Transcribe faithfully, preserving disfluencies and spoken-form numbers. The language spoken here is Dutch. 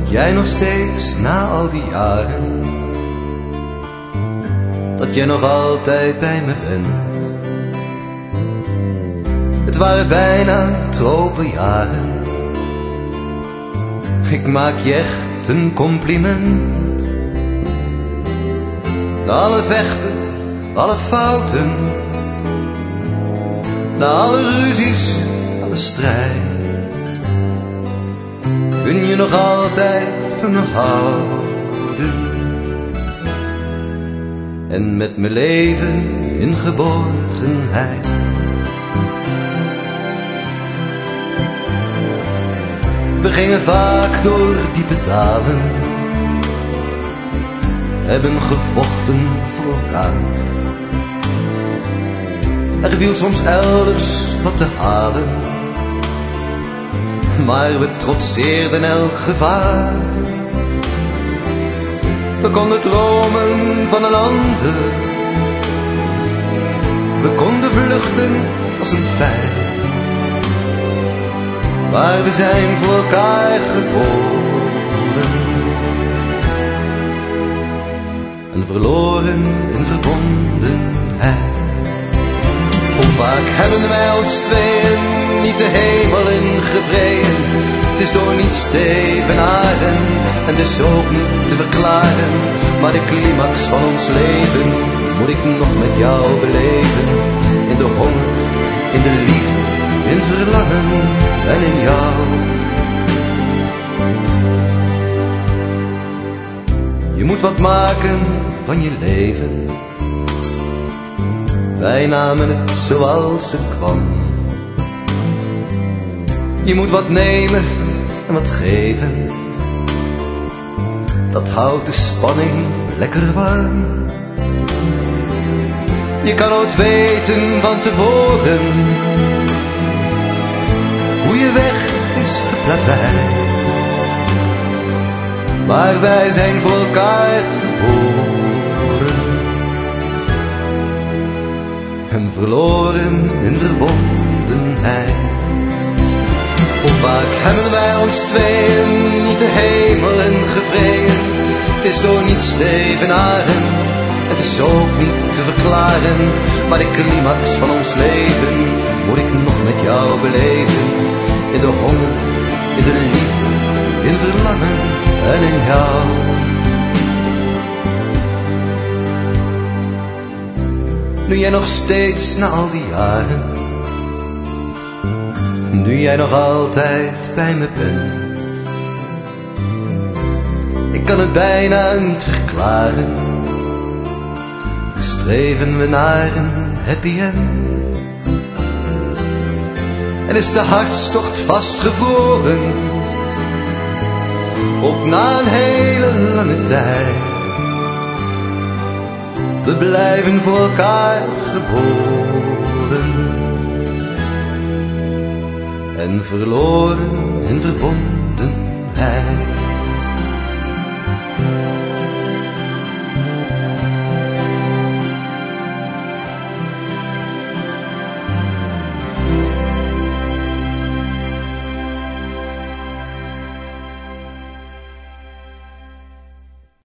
jij nog steeds na al die jaren, dat jij nog altijd bij me bent. Het waren bijna tropenjaren, ik maak je echt een compliment. Na alle vechten, alle fouten, na alle ruzies, alle strijd, kun je nog altijd van me houden en met me leven in geborgenheid. We gingen vaak door diepe dalen, hebben gevochten voor elkaar. Er viel soms elders wat te halen, maar we trotseerden elk gevaar. We konden dromen van een ander, we konden vluchten als een feit, maar we zijn voor elkaar geboren en verloren in verbondenheid. Hoe vaak hebben wij ons tweeën niet de hemel ingevreden? Het is door niets te evenaren en het is ook niet te verklaren, maar de climax van ons leven moet ik nog met jou beleven. In de honger, in de liefde, in verlangen en in jou. Je moet wat maken van je leven, wij namen het zoals het kwam. Je moet wat nemen en wat geven, dat houdt de spanning lekker warm. Je kan nooit weten van tevoren hoe je weg is geplaveid, maar wij zijn voor elkaar geboren en verloren in verbondenheid. Hoe vaak hebben wij ons tweeën niet de hemel ingevreden? Het is door niets te evenaren, het is ook niet te verklaren, maar de climax van ons leven moet ik nog met jou beleven. In de honger, in de liefde, in verlangen en in jou. Nu jij nog steeds na al die jaren, nu jij nog altijd bij me bent, ik kan het bijna niet verklaren, streven we naar een happy end. En is de hartstocht vastgevroren, ook na een hele lange tijd. We blijven voor elkaar geboren en verloren in verbondenheid.